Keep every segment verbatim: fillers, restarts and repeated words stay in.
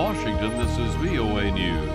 Washington, this is V O A News.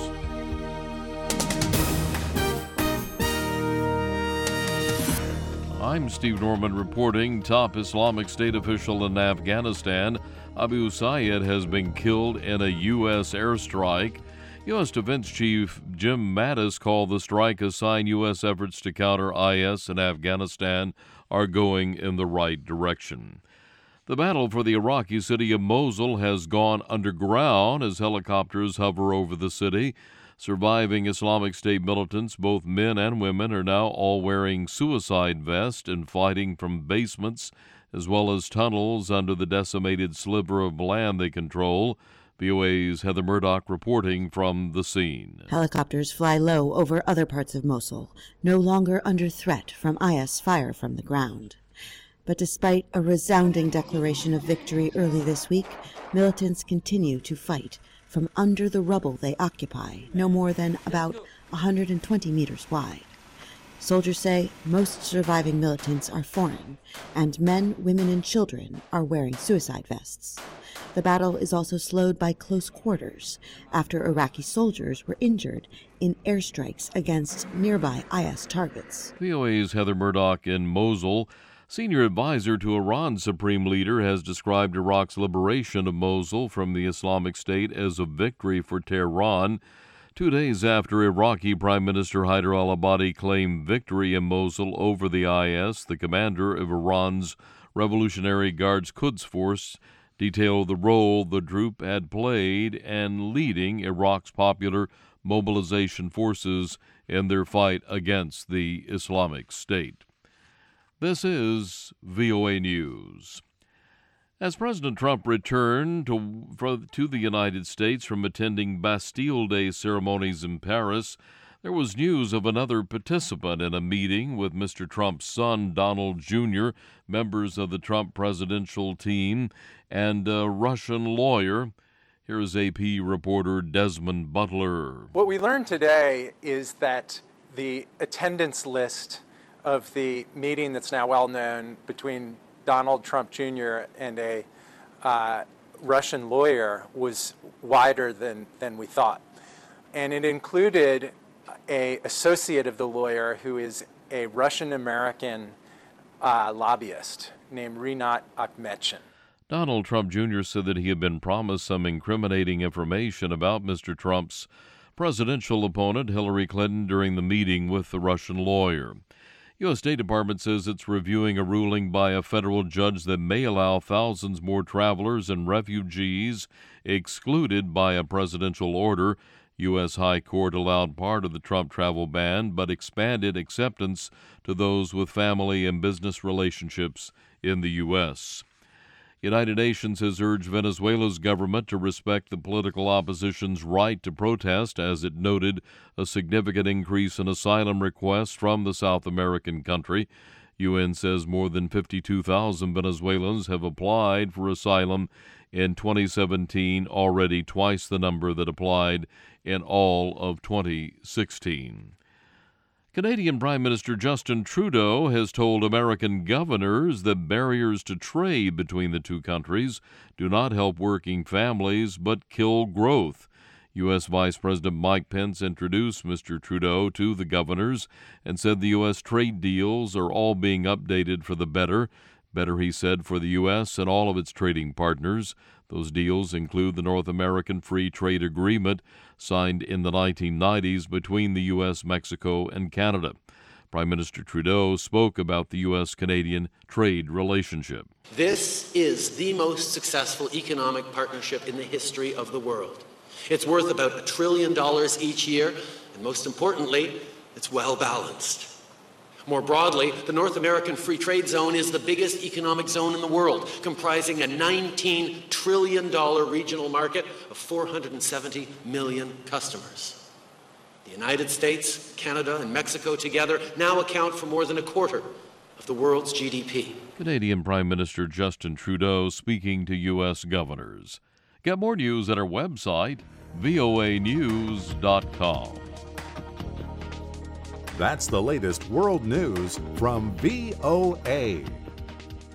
I'm Steve Norman reporting. Top Islamic State official in Afghanistan, Abu Sayyid, has been killed in a U S airstrike. U S Defense Chief Jim Mattis called the strike a sign U S efforts to counter I S in Afghanistan are going in the right direction. The battle for the Iraqi city of Mosul has gone underground as helicopters hover over the city. Surviving Islamic State militants, both men and women, are now all wearing suicide vests and fighting from basements as well as tunnels under the decimated sliver of land they control. V O A's Heather Murdoch reporting from the scene. Helicopters fly low over other parts of Mosul, no longer under threat from I S fire from the ground. But despite a resounding declaration of victory early this week, militants continue to fight from under the rubble they occupy, no more than about one hundred twenty meters wide. Soldiers say most surviving militants are foreign, and men, women, and children are wearing suicide vests. The battle is also slowed by close quarters after Iraqi soldiers were injured in airstrikes against nearby I S targets. V O A's Heather Murdoch in Mosul. Senior advisor to Iran's supreme leader has described Iraq's liberation of Mosul from the Islamic State as a victory for Tehran. Two days after Iraqi Prime Minister Haider al-Abadi claimed victory in Mosul over the I S, the commander of Iran's Revolutionary Guards Quds Force detailed the role the troop had played in leading Iraq's popular mobilization forces in their fight against the Islamic State. This is V O A News. As President Trump returned to, to the United States from attending Bastille Day ceremonies in Paris, there was news of another participant in a meeting with Mister Trump's son, Donald Junior, members of the Trump presidential team, and a Russian lawyer. Here is A P reporter Desmond Butler. What we learned today is that the attendance list of the meeting that's now well known between Donald Trump Junior and a uh, Russian lawyer was wider than, than we thought. And it included an associate of the lawyer who is a Russian-American uh, lobbyist named Rinat Akhmetshin. Donald Trump Junior said that he had been promised some incriminating information about Mister Trump's presidential opponent, Hillary Clinton, during the meeting with the Russian lawyer. U S State Department says it's reviewing a ruling by a federal judge that may allow thousands more travelers and refugees excluded by a presidential order. U S High Court allowed part of the Trump travel ban, but expanded acceptance to those with family and business relationships in the U S United Nations has urged Venezuela's government to respect the political opposition's right to protest, as it noted a significant increase in asylum requests from the South American country. U N says more than fifty-two thousand Venezuelans have applied for asylum in twenty seventeen, already twice the number that applied in all of twenty sixteen. Canadian Prime Minister Justin Trudeau has told American governors that barriers to trade between the two countries do not help working families but kill growth. U S Vice President Mike Pence introduced Mister Trudeau to the governors and said the U S trade deals are all being updated for the better. Better, he said, for the U S and all of its trading partners. Those deals include the North American Free Trade Agreement signed in the nineteen nineties between the U S, Mexico, and Canada. Prime Minister Trudeau spoke about the U S Canadian trade relationship. This is the most successful economic partnership in the history of the world. It's worth about a trillion dollars each year, and most importantly, it's well balanced. More broadly, the North American Free Trade Zone is the biggest economic zone in the world, comprising a nineteen trillion dollars regional market of four hundred seventy million customers. The United States, Canada, and Mexico together now account for more than a quarter of the world's G D P. Canadian Prime Minister Justin Trudeau speaking to U S governors. Get more news at our website, V O A news dot com. That's the latest world news from V O A.